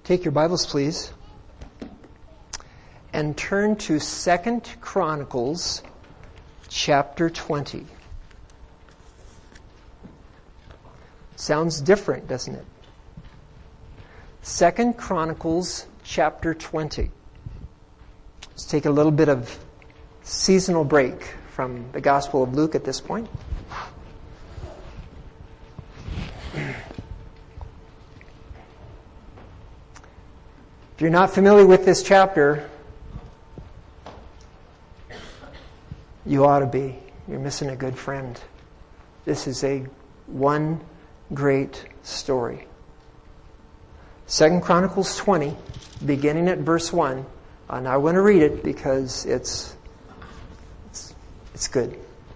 Take your Bibles, please, and turn to 2 Chronicles chapter 20. Sounds different, doesn't it? 2 Chronicles chapter 20. Let's take a little bit of seasonal break from the Gospel of Luke at this point. If you're not familiar with this chapter, you ought to be. You're missing a good friend. This is one great story. 2 Chronicles 20, beginning at verse 1. And I want to read it because it's good.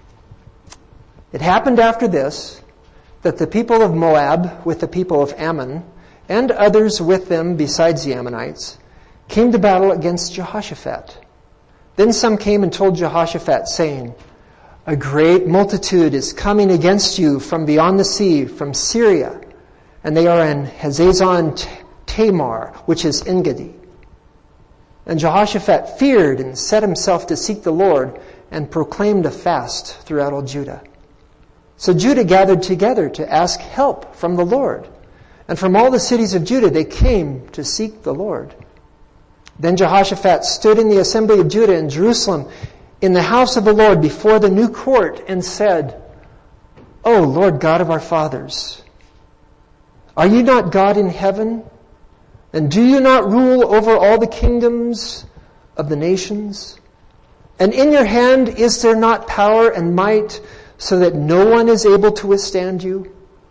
It happened after this that the people of Moab with the people of Ammon and others with them besides the Ammonites came to battle against Jehoshaphat. Then some came and told Jehoshaphat, saying, "A great multitude is coming against you from beyond the sea, from Syria, and they are in Hazazon Tamar, which is En-gedi." And Jehoshaphat feared and set himself to seek the Lord and proclaimed a fast throughout all Judah. So Judah gathered together to ask help from the Lord. And from all the cities of Judah they came to seek the Lord. Then Jehoshaphat stood in the assembly of Judah in Jerusalem in the house of the Lord before the new court and said, "O Lord God of our fathers, are you not God in heaven? And do you not rule over all the kingdoms of the nations? And in your hand is there not power and might so that no one is able to withstand you?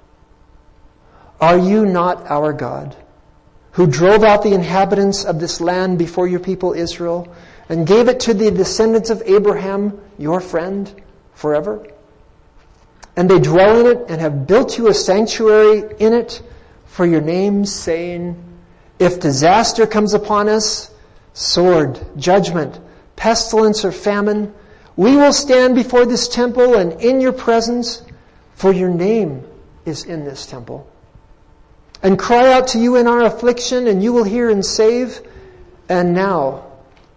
Are you not our God, who drove out the inhabitants of this land before your people Israel and gave it to the descendants of Abraham, your friend, forever? And they dwell in it and have built you a sanctuary in it for your name, saying, if disaster comes upon us, sword, judgment, pestilence, or famine, we will stand before this temple and in your presence, for your name is in this temple. And cry out to you in our affliction, and you will hear and save. And now,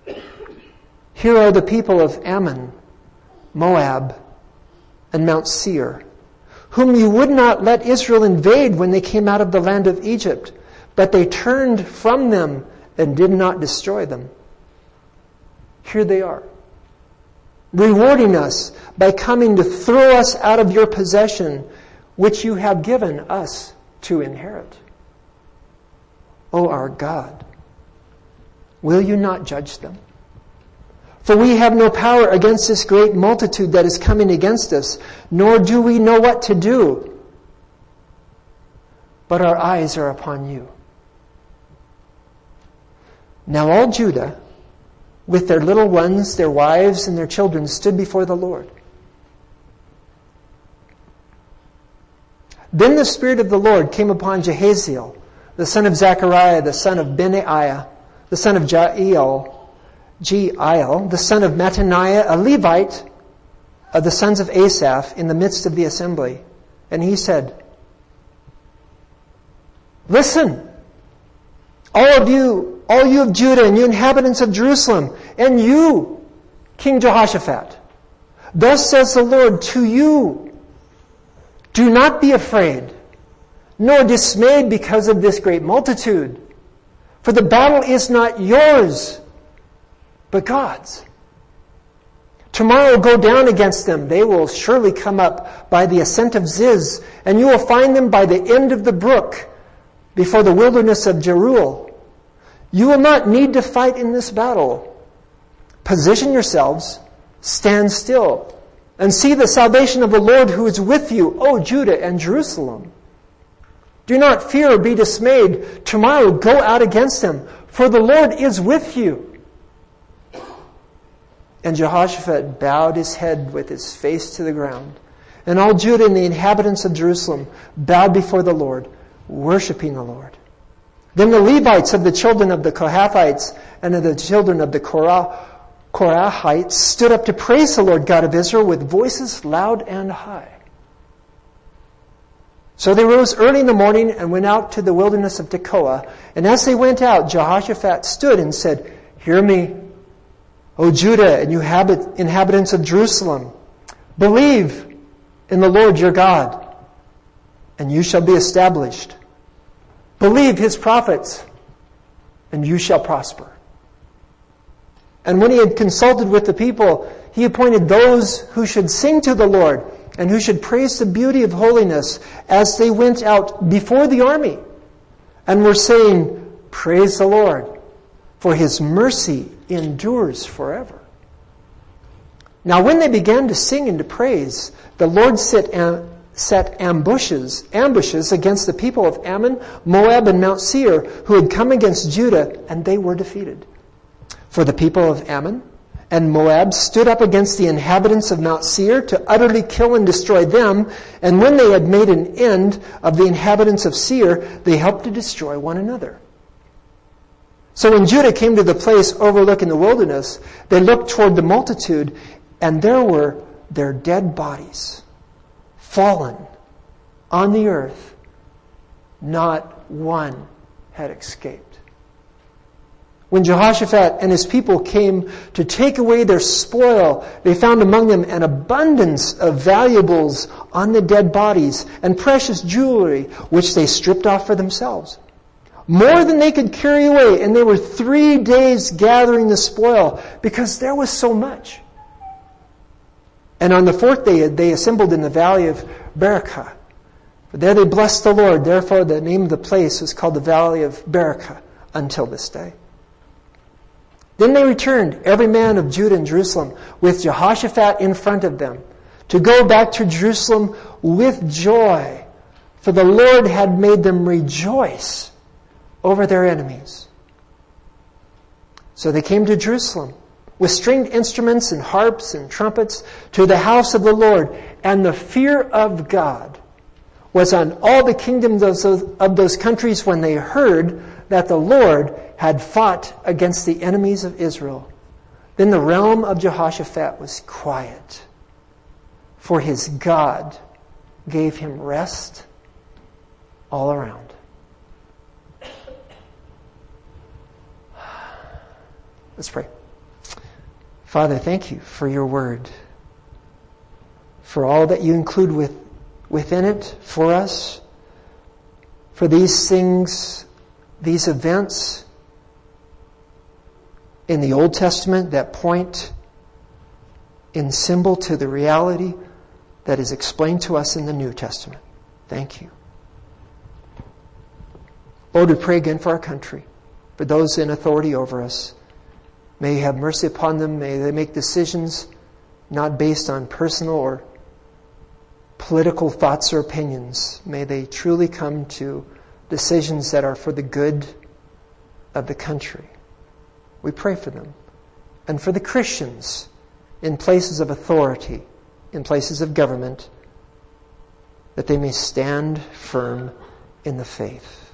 here are the people of Ammon, Moab, and Mount Seir, whom you would not let Israel invade when they came out of the land of Egypt, but they turned from them and did not destroy them. Here they are, rewarding us by coming to throw us out of your possession, which you have given us to inherit. O our God, will you not judge them? For we have no power against this great multitude that is coming against us, nor do we know what to do. But our eyes are upon you. Now all Judah, with their little ones, their wives, and their children, stood before the Lord. Then the Spirit of the Lord came upon Jehaziel, the son of Zechariah, the son of Benaiah, the son of Jael, the son of Mattaniah, a Levite of the sons of Asaph, in the midst of the assembly. And he said, "Listen, all you of Judah, and you inhabitants of Jerusalem, and you, King Jehoshaphat. Thus says the Lord to you, do not be afraid, nor dismayed because of this great multitude. For the battle is not yours, but God's. Tomorrow go down against them. They will surely come up by the ascent of Ziz, and you will find them by the end of the brook, before the wilderness of Jeruel. You will not need to fight in this battle. Position yourselves, stand still, and see the salvation of the Lord who is with you, O Judah and Jerusalem. Do not fear or be dismayed. Tomorrow go out against them, for the Lord is with you." And Jehoshaphat bowed his head with his face to the ground. And all Judah and the inhabitants of Jerusalem bowed before the Lord, worshiping the Lord. Then the Levites of the children of the Kohathites and of the children of the Korahites stood up to praise the Lord God of Israel with voices loud and high. So they rose early in the morning and went out to the wilderness of Tekoa. And as they went out, Jehoshaphat stood and said, "Hear me, O Judah and you inhabitants of Jerusalem. Believe in the Lord your God, and you shall be established. Believe his prophets, and you shall prosper." And when he had consulted with the people, he appointed those who should sing to the Lord and who should praise the beauty of holiness as they went out before the army and were saying, "Praise the Lord, for his mercy endures forever." Now when they began to sing and to praise, the Lord set ambushes against the people of Ammon, Moab, and Mount Seir, who had come against Judah, and they were defeated. For the people of Ammon and Moab stood up against the inhabitants of Mount Seir to utterly kill and destroy them, and when they had made an end of the inhabitants of Seir, they helped to destroy one another. So when Judah came to the place overlooking the wilderness, they looked toward the multitude, and there were their dead bodies, fallen on the earth. Not one had escaped. When Jehoshaphat and his people came to take away their spoil, they found among them an abundance of valuables on the dead bodies and precious jewelry, which they stripped off for themselves. More than they could carry away, and they were 3 days gathering the spoil, because there was so much. And on the 4th day they assembled in the valley of Berakah. There they blessed the Lord. Therefore the name of the place was called the Valley of Berakah until this day. Then they returned, every man of Judah and Jerusalem, with Jehoshaphat in front of them, to go back to Jerusalem with joy, for the Lord had made them rejoice over their enemies. So they came to Jerusalem with stringed instruments and harps and trumpets to the house of the Lord, and the fear of God was on all the kingdoms of those countries when they heard that the Lord had fought against the enemies of Israel. Then the realm of Jehoshaphat was quiet, for his God gave him rest all around. Let's pray. Father, thank you for your word, for all that you include within it for us, for these things, these events in the Old Testament that point in symbol to the reality that is explained to us in the New Testament. Thank you. Lord, we pray again for our country, for those in authority over us. May you have mercy upon them. May they make decisions not based on personal or political thoughts or opinions. May they truly come to decisions that are for the good of the country. We pray for them. And for the Christians in places of authority, in places of government, that they may stand firm in the faith.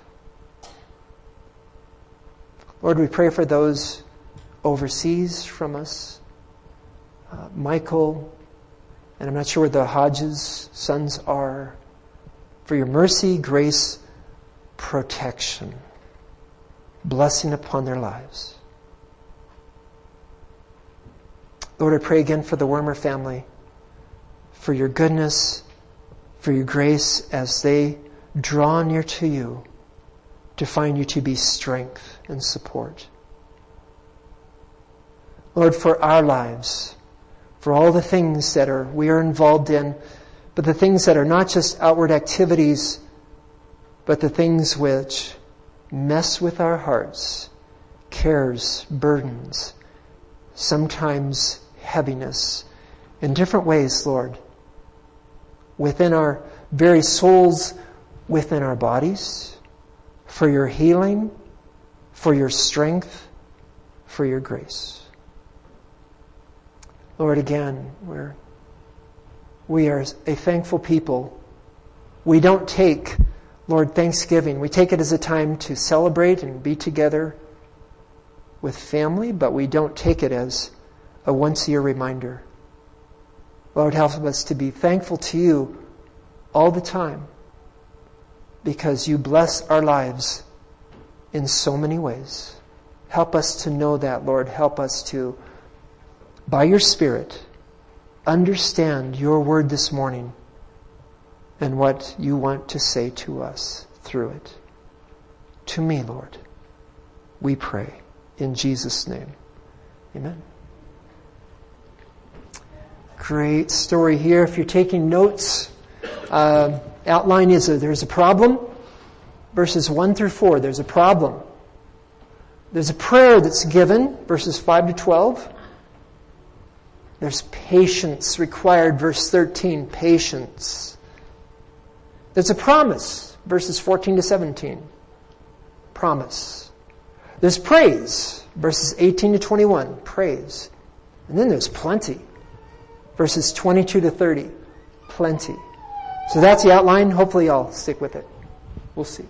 Lord, we pray for those overseas from us, Michael, and I'm not sure where the Hodges' sons are, for your mercy, grace, protection, blessing upon their lives. Lord, I pray again for the Wormer family, for your goodness, for your grace as they draw near to you to find you to be strength and support. Lord, for our lives, for all the things that we are involved in, but the things that are not just outward activities, but the things which mess with our hearts, cares, burdens, sometimes heaviness, in different ways, Lord, within our very souls, within our bodies, for your healing, for your strength, for your grace. Lord, again, we are a thankful people. We don't take, Lord, Thanksgiving. We take it as a time to celebrate and be together with family, but we don't take it as a once-a-year reminder. Lord, help us to be thankful to you all the time because you bless our lives in so many ways. Help us to know that, Lord. Help us to, by your Spirit, understand your word this morning and what you want to say to us through it. To me, Lord, we pray in Jesus' name. Amen. Great story here. If you're taking notes, outline is there's a problem. Verses 1 through 4, there's a problem. There's a prayer that's given, verses 5 to 12. There's patience required, verse 13, patience. There's a promise, verses 14 to 17. Promise. There's praise, verses 18 to 21, praise. And then there's plenty, verses 22 to 30, plenty. So that's the outline. Hopefully I'll stick with it. We'll see.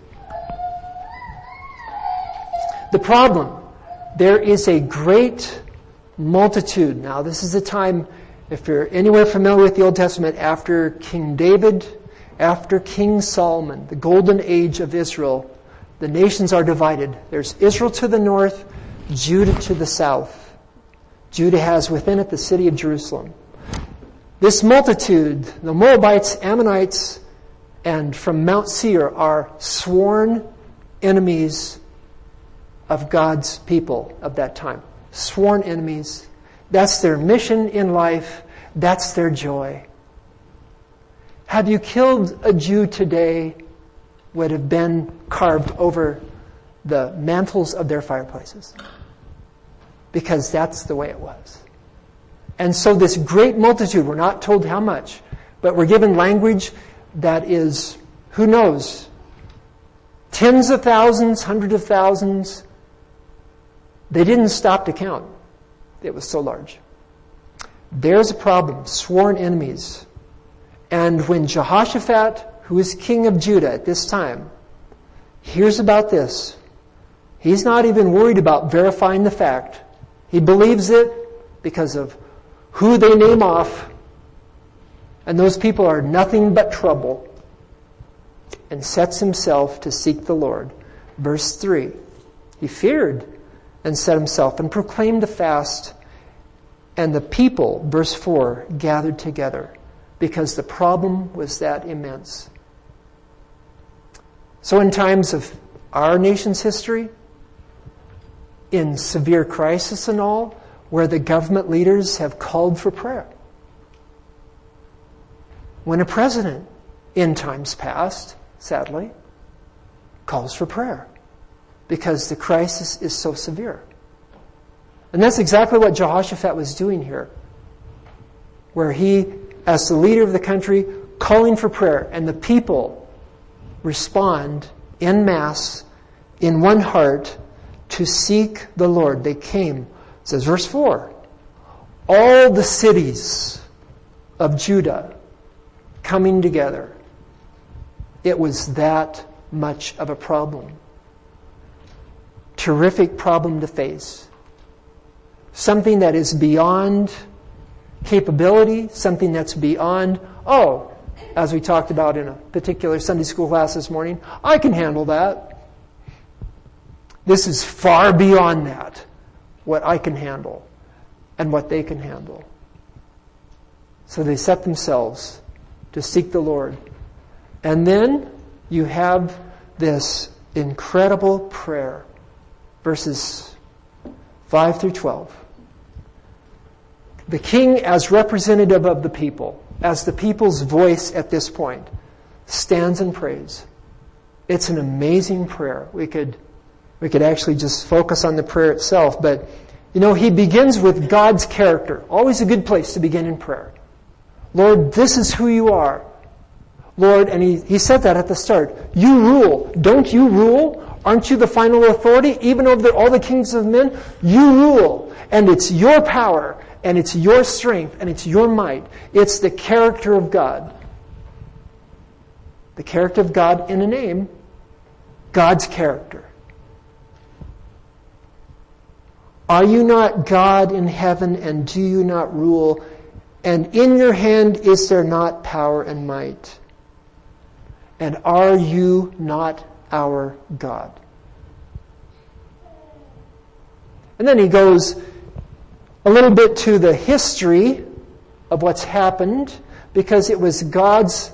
The problem, there is a great multitude. Now, this is a time, if you're anywhere familiar with the Old Testament, after King David, after King Solomon, the golden age of Israel, the nations are divided. There's Israel to the north, Judah to the south. Judah has within it the city of Jerusalem. This multitude, the Moabites, Ammonites, and from Mount Seir are sworn enemies of God's people of that time. Sworn enemies. That's their mission in life. That's their joy. Have you killed a Jew today would have been carved over the mantles of their fireplaces. Because that's the way it was. And so this great multitude, we're not told how much, but we're given language that is, who knows, tens of thousands, hundreds of thousands. They didn't stop to count. It was so large. There's a problem. Sworn enemies. And when Jehoshaphat, who is king of Judah at this time, hears about this, he's not even worried about verifying the fact. He believes it because of who they name off. And those people are nothing but trouble. And sets himself to seek the Lord. Verse 3. He feared and set himself and proclaimed a fast. And the people, verse 4, gathered together because the problem was that immense. So in times of our nation's history, in severe crisis and all, where the government leaders have called for prayer. When a president, in times past, sadly, calls for prayer. Because the crisis is so severe. And that's exactly what Jehoshaphat was doing here. Where he, as the leader of the country, calling for prayer. And the people respond en masse, in one heart, to seek the Lord. They came, it says verse 4, all the cities of Judah coming together. It was that much of a problem. Terrific problem to face. Something that is beyond capability, something that's beyond, as we talked about in a particular Sunday school class this morning, I can handle that. This is far beyond that, what I can handle and what they can handle. So they set themselves to seek the Lord. And then you have this incredible prayer. Verses 5 through 12. The king, as representative of the people, as the people's voice at this point, stands and prays. It's an amazing prayer. We could actually just focus on the prayer itself, but he begins with God's character. Always a good place to begin in prayer. Lord, this is who you are. Lord, and he said that at the start. You rule. Don't you rule? Aren't you the final authority? Even over all the kings of men, you rule. And it's your power, and it's your strength, and it's your might. It's the character of God. The character of God in a name, God's character. Are you not God in heaven, and do you not rule? And in your hand is there not power and might? And are you not our God? And then he goes a little bit to the history of what's happened, because it was God's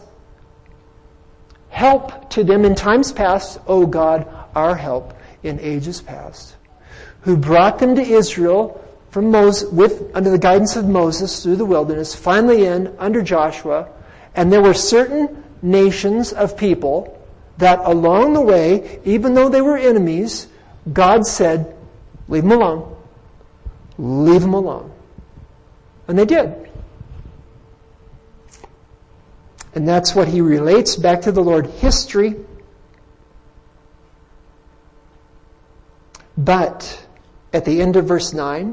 help to them in times past, O God, our help in ages past, who brought them to Israel from under the guidance of Moses through the wilderness, finally under Joshua. And there were certain nations of people that along the way, even though they were enemies, God said, leave them alone. Leave them alone. And they did. And that's what he relates back to the Lord history. But at the end of verse 9,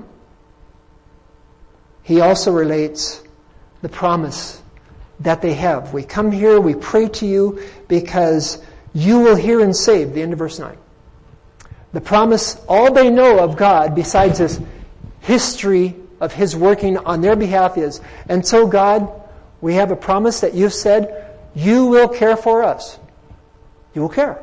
he also relates the promise that they have. We come here, we pray to you because you will hear and save. The end of verse 9. The promise, all they know of God besides this history of his working on their behalf is, and so God, we have a promise that you've said you will care for us. You will care.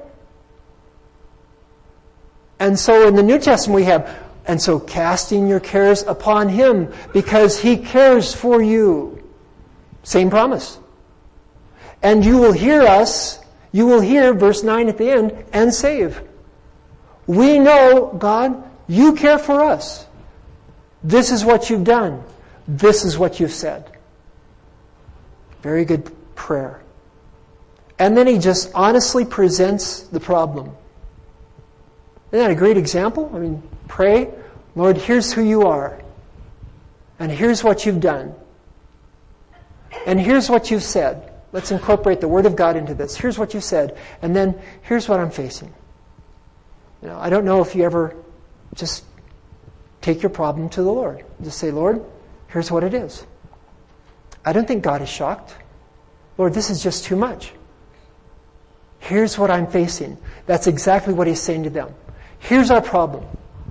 And so in the New Testament we have, and so casting your cares upon him because he cares for you. Same promise. And you will hear us, you will hear, verse 9 at the end, and save. We know, God, you care for us. This is what you've done. This is what you've said. Very good prayer. And then he just honestly presents the problem. Isn't that a great example? I mean, pray, Lord, here's who you are. And here's what you've done. And here's what you've said. Let's incorporate the Word of God into this. Here's what you said. And then here's what I'm facing. You know, I don't know if you ever just take your problem to the Lord. Just say, Lord, here's what it is. I don't think God is shocked. Lord, this is just too much. Here's what I'm facing. That's exactly what he's saying to them. Here's our problem.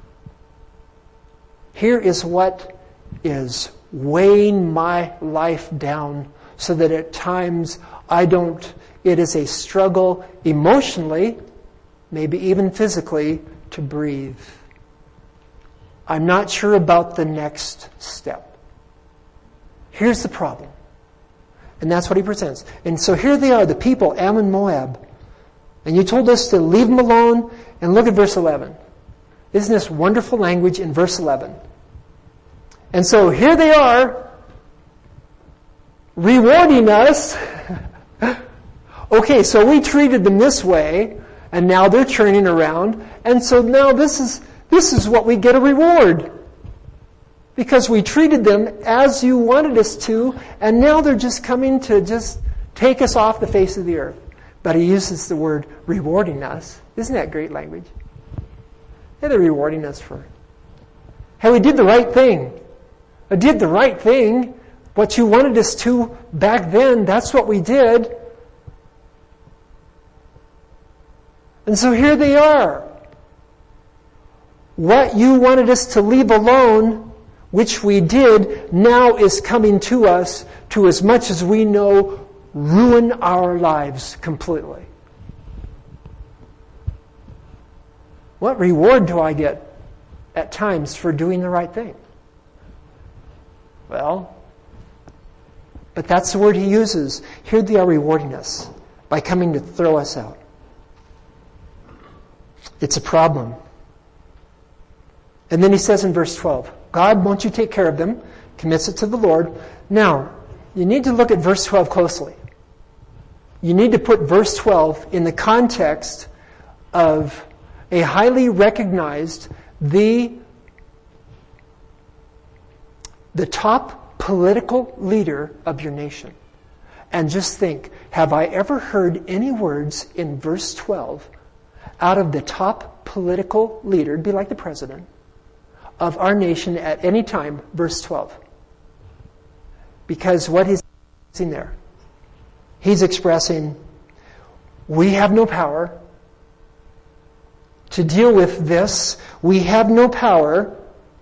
Here is what is weighing my life down so that at times it is a struggle emotionally, maybe even physically, to breathe. I'm not sure about the next step. Here's the problem. And that's what he presents. And so here they are, the people, Ammon, Moab. And you told us to leave them alone. And look at verse 11. Isn't this wonderful language in verse 11? And so here they are, rewarding us. Okay, so we treated them this way, and now they're turning around. And so now this is what we get a reward. Because we treated them as you wanted us to, and now they're just coming to just take us off the face of the earth. But he uses the word rewarding us. Isn't that great language? Yeah, they're rewarding us for, hey, we did the right thing. I did the right thing. What you wanted us to back then, that's what we did. And so here they are. What you wanted us to leave alone, which we did, now is coming to us to, as much as we know, ruin our lives completely. What reward do I get at times for doing the right thing? Well, but that's the word he uses. Here they are rewarding us by coming to throw us out. It's a problem. And then he says in verse 12, God, won't you take care of them? Commits it to the Lord. Now, you need to look at verse 12 closely. You need to put verse 12 in the context of a highly recognized, the top political leader of your nation. And just think, have I ever heard any words in verse 12 out of the top political leader, it'd be like the president, of our nation at any time, verse 12? Because what he's in there, he's expressing, we have no power to deal with this. We have no power.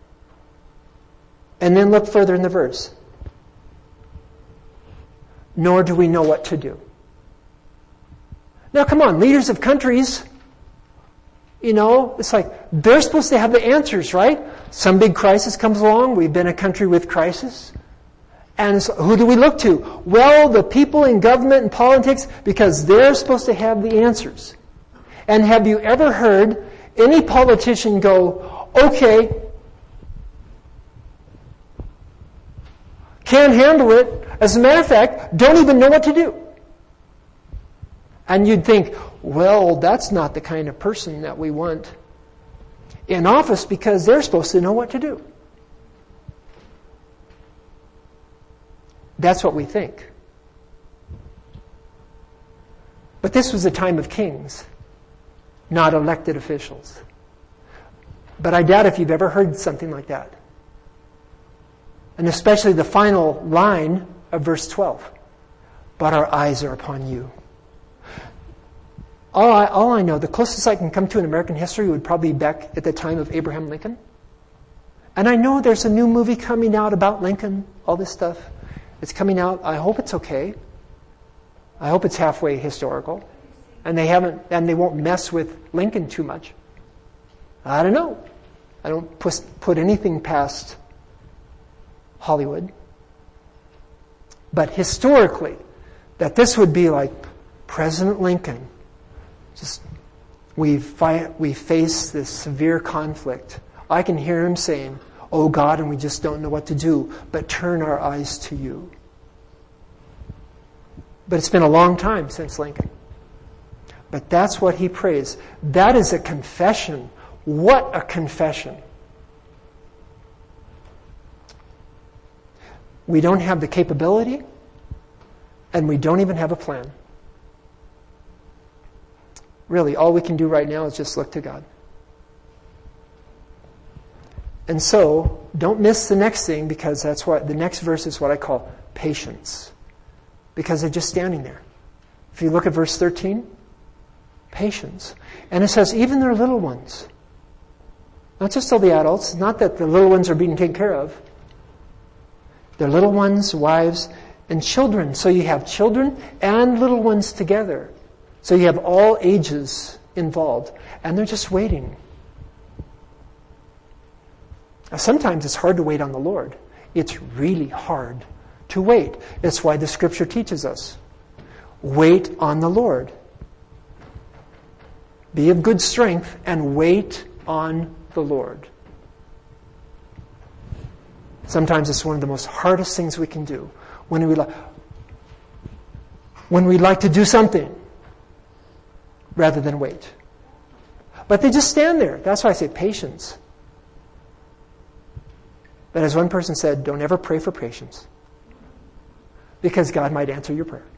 And then look further in the verse. Nor do we know what to do. Now come on, leaders of countries, it's like they're supposed to have the answers, right? Some big crisis comes along. We've been a country with crisis. And so who do we look to? Well, the people in government and politics, because they're supposed to have the answers. And have you ever heard any politician go, okay, can't handle it. As a matter of fact, don't even know what to do. And you'd think, well, that's not the kind of person that we want in office because they're supposed to know what to do. That's what we think. But this was a time of kings, not elected officials. But I doubt if you've ever heard something like that. And especially the final line of verse 12. But our eyes are upon you. All I know, the closest I can come to in American history would probably be back at the time of Abraham Lincoln. And I know there's a new movie coming out about Lincoln, all this stuff. It's coming out. I hope it's okay. I hope it's halfway historical. And they won't mess with Lincoln too much. I don't know. I don't put anything past Hollywood. But historically, that this would be like President Lincoln. Just we face this severe conflict. I can hear him saying, "Oh God, and we just don't know what to do, but turn our eyes to you." But it's been a long time since Lincoln. But that's what he prays. That is a confession. What a confession. We don't have the capability, and we don't even have a plan. Really, all we can do right now is just look to God. And so, don't miss the next thing, because that's what the next verse is what I call patience. Because they're just standing there. If you look at verse 13, patience. And it says, even their little ones. Not just all the adults, not that the little ones are being taken care of. Their little ones, wives, and children. So you have children and little ones together. So you have all ages involved. And they're just waiting. Now, sometimes it's hard to wait on the Lord. It's really hard to wait. That's why the Scripture teaches us. Wait on the Lord. Be of good strength and wait on the Lord. Sometimes it's one of the most hardest things we can do. When we like to do something rather than wait. But they just stand there. That's why I say patience. But as one person said, don't ever pray for patience. Because God might answer your prayer.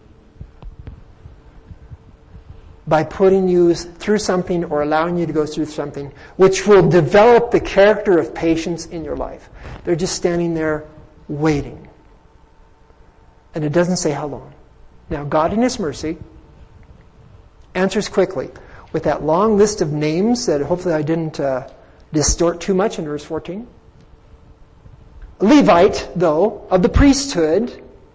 By putting you through something or allowing you to go through something which will develop the character of patience in your life. They're just standing there waiting. And it doesn't say how long. Now, God in His mercy answers quickly with that long list of names that hopefully I didn't distort too much in verse 14. Levite, though, of the priesthood,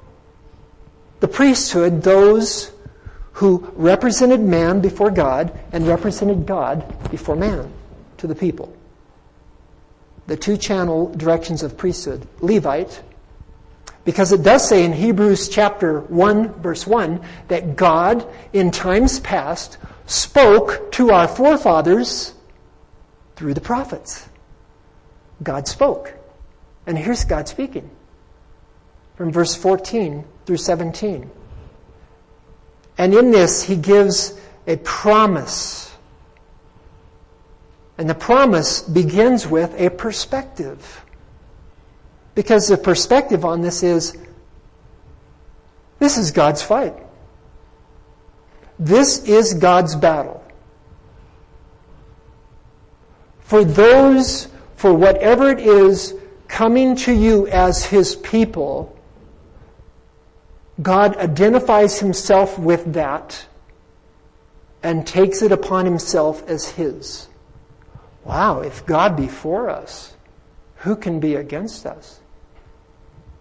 those who represented man before God and represented God before man to the people. The two channel directions of priesthood. Levite, because it does say in Hebrews chapter 1, verse 1, that God in times past spoke to our forefathers through the prophets. God spoke. And here's God speaking from verse 14 through 17. And in this, He gives a promise. And the promise begins with a perspective. Because the perspective on this is God's fight. This is God's battle. For whatever it is coming to you as His people, God identifies Himself with that and takes it upon Himself as His. Wow, if God be for us, who can be against us?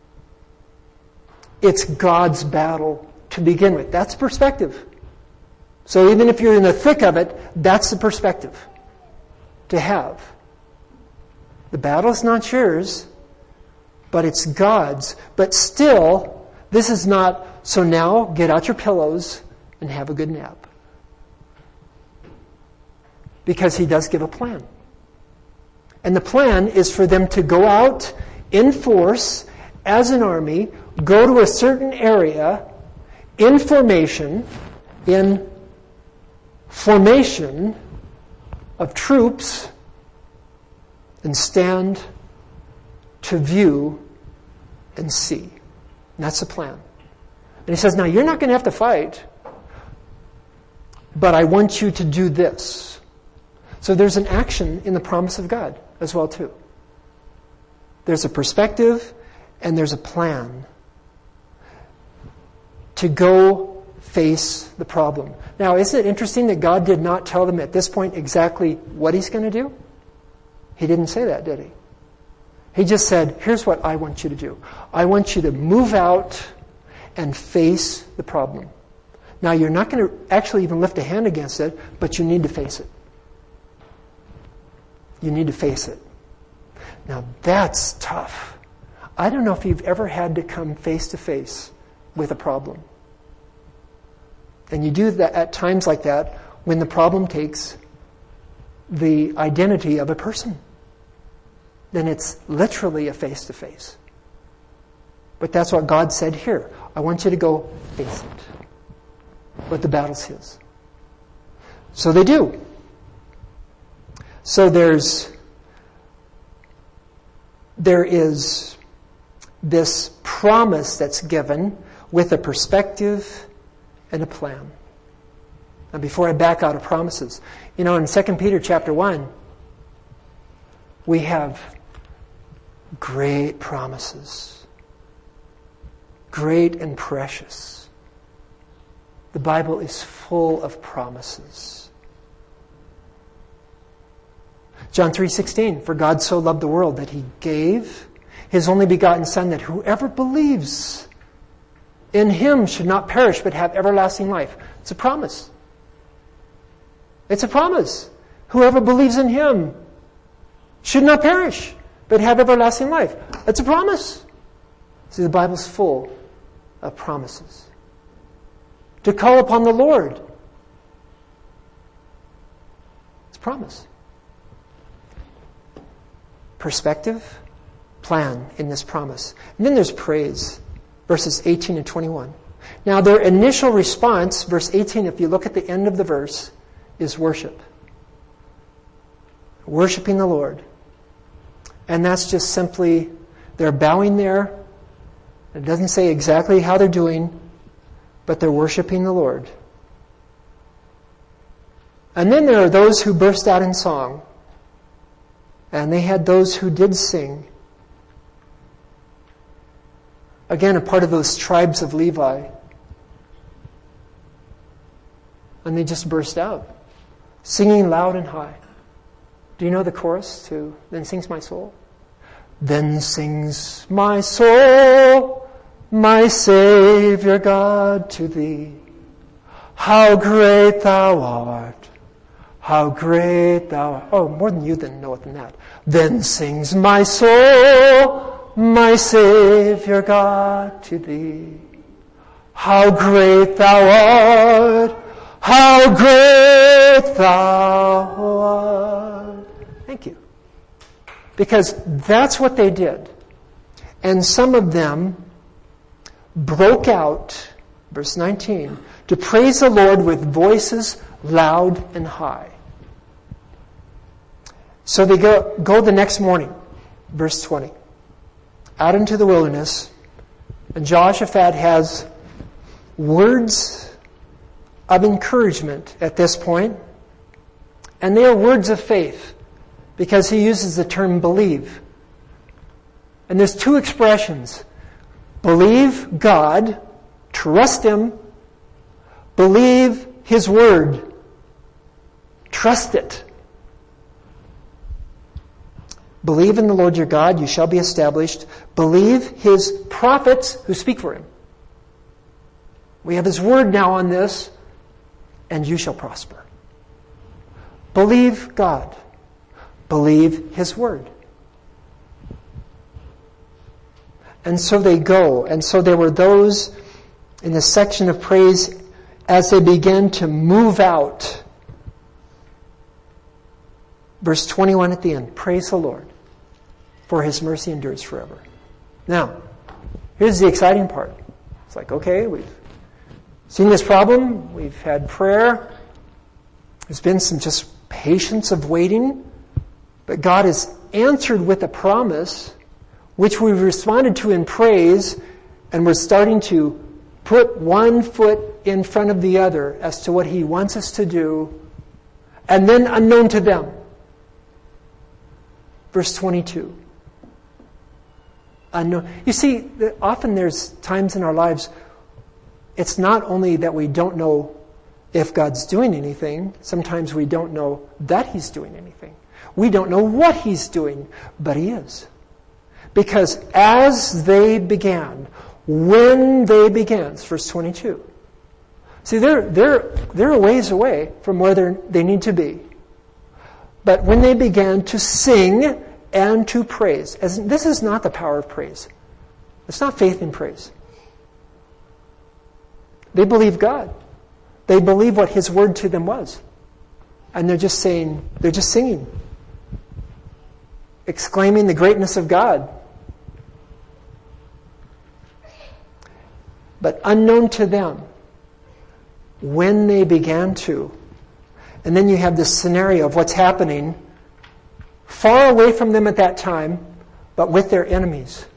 It's God's battle to begin with. That's perspective. So even if you're in the thick of it, that's the perspective to have. The battle is not yours, but it's God's. But still, this is not, so now get out your pillows and have a good nap. Because He does give a plan. And the plan is for them to go out in force as an army, go to a certain area in formation of troops, and stand to view and see. And that's the plan. And He says, now you're not going to have to fight, but I want you to do this. So there's an action in the promise of God as well too. There's a perspective and there's a plan to go face the problem. Now, isn't it interesting that God did not tell them at this point exactly what He's going to do? He didn't say that, did He? He just said, here's what I want you to do. I want you to move out and face the problem. Now, you're not going to actually even lift a hand against it, but you need to face it. You need to face it. Now, that's tough. I don't know if you've ever had to come face to face with a problem. And you do that at times like that when the problem takes the identity of a person. Then it's literally a face-to-face. But that's what God said here. I want you to go face it. But the battle's His. So they do. So there is this promise that's given with a perspective and a plan. Now, before I back out of promises, in 2 Peter chapter 1, we have great promises. Great and precious. The Bible is full of promises. John 3:16, for God so loved the world that He gave His only begotten Son, that whoever believes in Him should not perish but have everlasting life. It's a promise. It's a promise. Whoever believes in Him should not perish but have everlasting life. It's a promise. See, the Bible's full of promises. To call upon the Lord. It's a promise. Perspective, plan in this promise. And then there's praise, verses 18 and 21. Now their initial response, verse 18, if you look at the end of the verse, is worship. Worshiping the Lord. And that's just simply, they're bowing there. It doesn't say exactly how they're doing, but they're worshiping the Lord. And then there are those who burst out in song. And they had those who did sing. Again, a part of those tribes of Levi. And they just burst out, singing loud and high. Do you know the chorus to Then Sings My Soul? Then sings my soul, my Savior God, to Thee. How great Thou art. How great Thou art. Oh, more than you know it than that. Then sings my soul, my Savior God, to Thee. How great Thou art. How great Thou art. Thank you. Because that's what they did. And some of them broke out, verse 19, to praise the Lord with voices loud and high. So they go the next morning, verse 20, out into the wilderness, and Jehoshaphat has words of encouragement at this point, and they are words of faith, because he uses the term believe. And there's two expressions. Believe God, trust Him, believe His Word, trust it. Believe in the Lord your God, you shall be established. Believe His prophets who speak for Him. We have His Word now on this. and you shall prosper. Believe God. Believe His word. And so they go. And so there were those in the section of praise as they began to move out. Verse 21 at the end. Praise the Lord, for His mercy endures forever. Now, here's the exciting part. It's like, okay, we've seen this problem. We've had prayer. There's been some just patience of waiting. But God has answered with a promise, which we've responded to in praise, and we're starting to put one foot in front of the other as to what He wants us to do, and then unknown to them. Verse 22. Unknown. You see, often there's times in our lives, it's not only that we don't know if God's doing anything, sometimes we don't know that He's doing anything. We don't know what He's doing, but He is. Because as they began, when they began, it's verse 22. See, they're a ways away from where they need to be. But when they began to sing and to praise, as this is not the power of praise. It's not faith in praise. They believe God. They believe what His word to them was. And they're just singing. Exclaiming the greatness of God. But unknown to them, when they began to. And then you have this scenario of what's happening far away from them at that time, but with their enemies.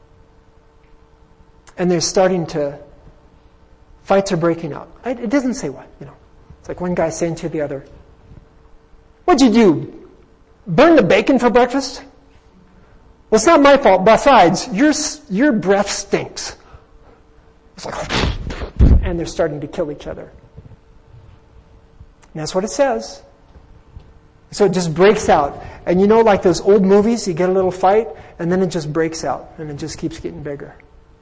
And they're starting to, fights are breaking out. It doesn't say what, It's like one guy saying to the other, "What'd you do? Burn the bacon for breakfast?" "Well, it's not my fault. Besides, your breath stinks." It's like, and they're starting to kill each other. And that's what it says. So it just breaks out. And like those old movies, you get a little fight, and then it just breaks out, and it just keeps getting bigger.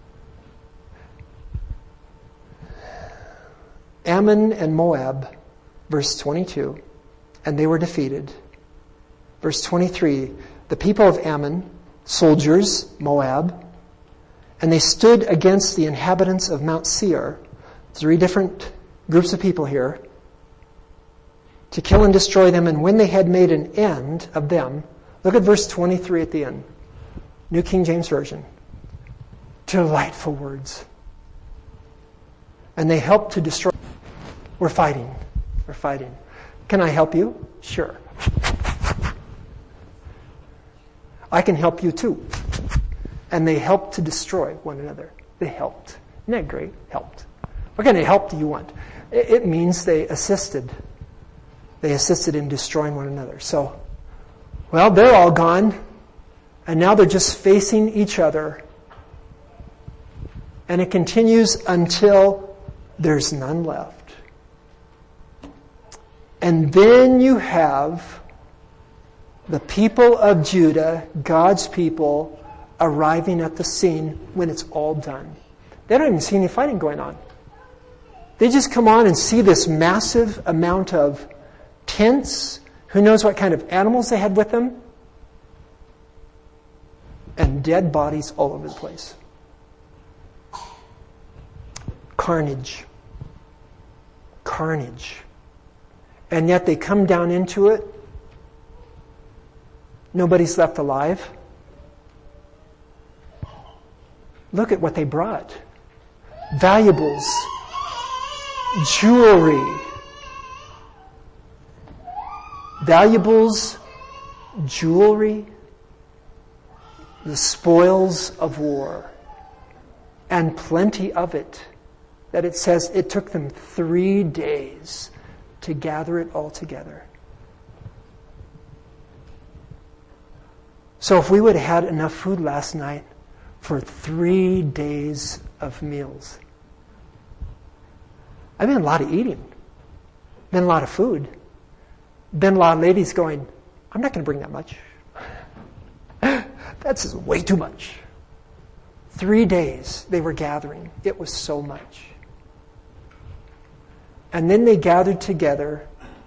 Ammon and Moab, verse 22, and they were defeated. Verse 23, the people of Ammon, soldiers, Moab, and they stood against the inhabitants of Mount Seir, 3 different groups of people here, to kill and destroy them. And when they had made an end of them, look at verse 23 at the end, New King James Version. Delightful words. And they helped to destroy. We're fighting. Can I help you? Sure. I can help you too. And they helped to destroy one another. They helped. Isn't that great? Helped. What kind of help do you want? It means they assisted. They assisted in destroying one another. So, they're all gone. And now they're just facing each other. And it continues until there's none left. And then you have the people of Judah, God's people, arriving at the scene when it's all done. They don't even see any fighting going on. They just come on and see this massive amount of tents. Who knows what kind of animals they had with them? And dead bodies all over the place. Carnage. And yet they come down into it. Nobody's left alive. Look at what they brought. Valuables. Jewelry. The spoils of war. And plenty of it. That it says it took them 3 days to gather it all together. So if we would have had enough food last night for 3 days of meals. I mean, a lot of eating. Been a lot of food. Been a lot of ladies going, "I'm not going to bring that much. That's way too much." 3 days they were gathering. It was so much. And then they gathered together.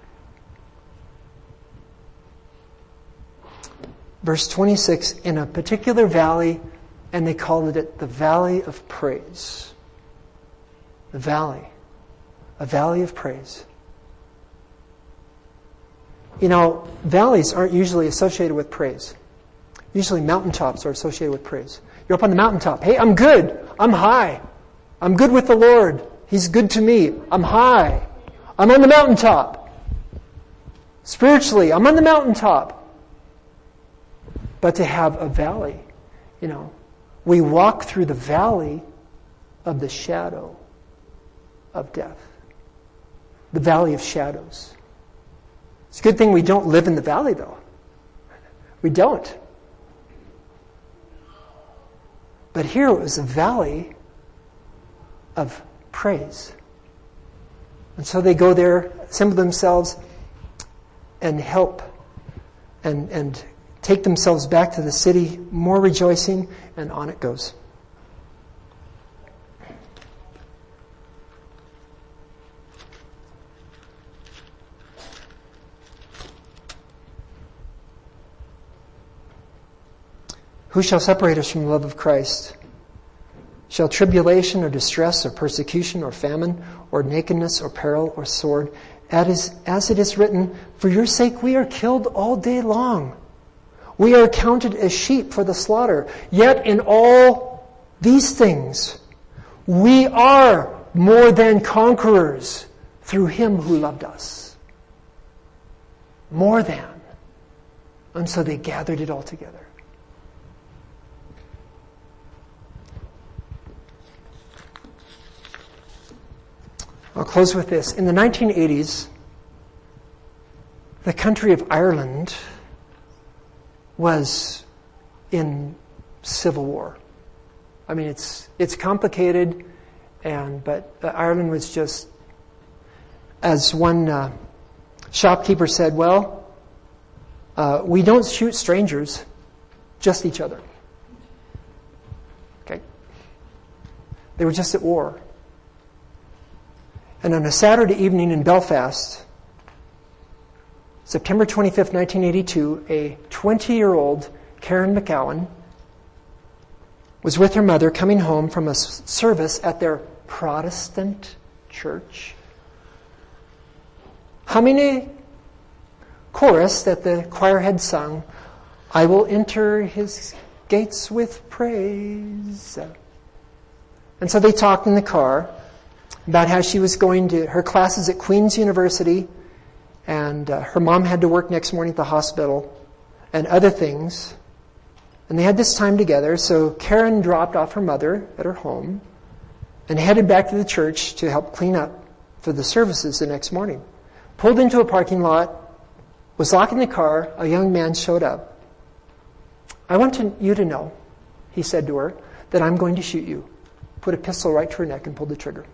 Verse 26, in a particular valley, and they called it the Valley of Praise. The valley. A valley of praise. You know, valleys aren't usually associated with praise. Usually mountaintops are associated with praise. You're up on the mountaintop. Hey, I'm good. I'm high. I'm good with the Lord. He's good to me. I'm high. I'm on the mountaintop. Spiritually, I'm on the mountaintop. But to have a valley, you know, we walk through the valley of the shadow of death. The valley of shadows. It's a good thing we don't live in the valley, though. We don't. But here it was a valley of praise. And so they go there, assemble themselves, and help and take themselves back to the city, more rejoicing, and on it goes. Who shall separate us from the love of Christ? Shall tribulation or distress or persecution or famine or nakedness or peril or sword? As it is written, for your sake we are killed all day long. We are counted as sheep for the slaughter. Yet in all these things, we are more than conquerors through Him who loved us. More than. And so they gathered it all together. I'll close with this. In the 1980s, the country of Ireland was in civil war. I mean, it's complicated, but Ireland was just, as one shopkeeper said, well, we don't shoot strangers, just each other. Okay? They were just at war. And on a Saturday evening in Belfast, September 25th, 1982, a 20-year-old Karen McGowan was with her mother coming home from a service at their Protestant church, humming a chorus that the choir had sung, I will enter His gates with praise. And so they talked in the car about how she was going to her classes at Queen's University, and her mom had to work next morning at the hospital, and other things. And they had this time together, so Karen dropped off her mother at her home and headed back to the church to help clean up for the services the next morning. Pulled into a parking lot, was locking the car, a young man showed up. I want you to know, he said to her, that I'm going to shoot you. Put a pistol right to her neck and pulled the trigger.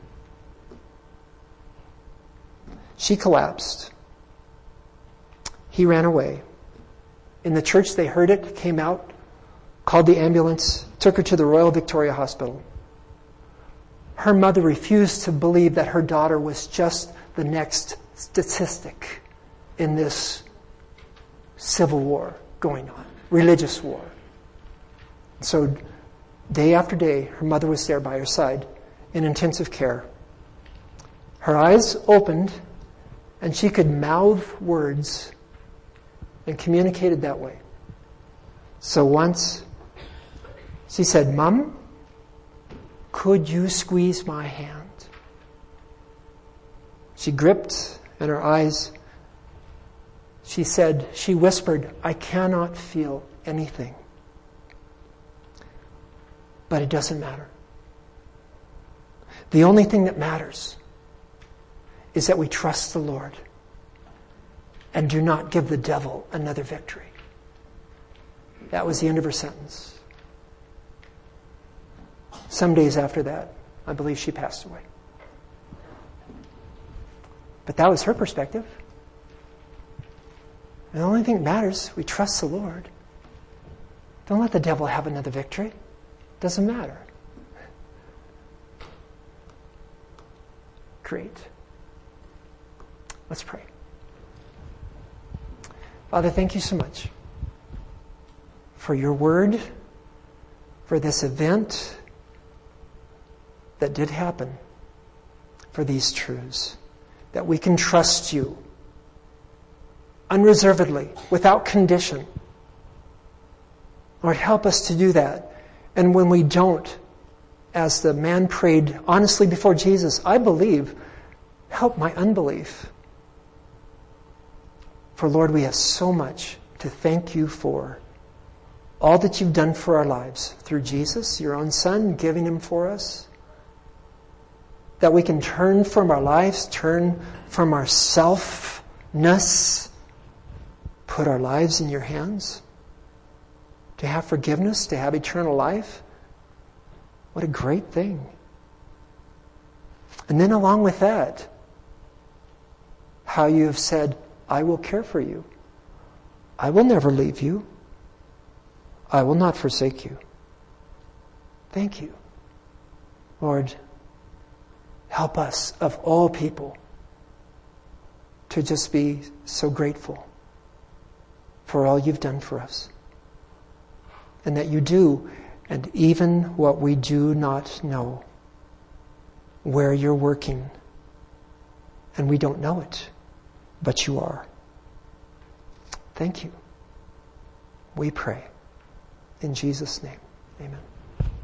She collapsed. He ran away. In the church, they heard it, came out, called the ambulance, took her to the Royal Victoria Hospital. Her mother refused to believe that her daughter was just the next statistic in this civil war going on, religious war. So day after day, her mother was there by her side in intensive care. Her eyes opened, and she could mouth words and communicated that way. So once she said, Mom, could you squeeze my hand? She gripped in her eyes. She said, she whispered, I cannot feel anything. But it doesn't matter. The only thing that matters is that we trust the Lord and do not give the devil another victory. That was the end of her sentence. Some days after that, I believe she passed away. But that was her perspective. And the only thing that matters, we trust the Lord. Don't let the devil have another victory. Doesn't matter. Great. Let's pray. Father, thank you so much for your word, for this event that did happen, for these truths, that we can trust you unreservedly, without condition. Lord, help us to do that. And when we don't, as the man prayed honestly before Jesus, I believe, help my unbelief. For Lord, we have so much to thank you for. All that you've done for our lives through Jesus, your own Son, giving him for us. That we can turn from our lives, turn from our selfness, put our lives in your hands, to have forgiveness, to have eternal life. What a great thing. And then along with that, how you have said, I will care for you. I will never leave you. I will not forsake you. Thank you. Lord, help us, of all people, to just be so grateful for all you've done for us. And that you do, and even what we do not know, where you're working. And we don't know it, but you are. Thank you. We pray. In Jesus' name, amen.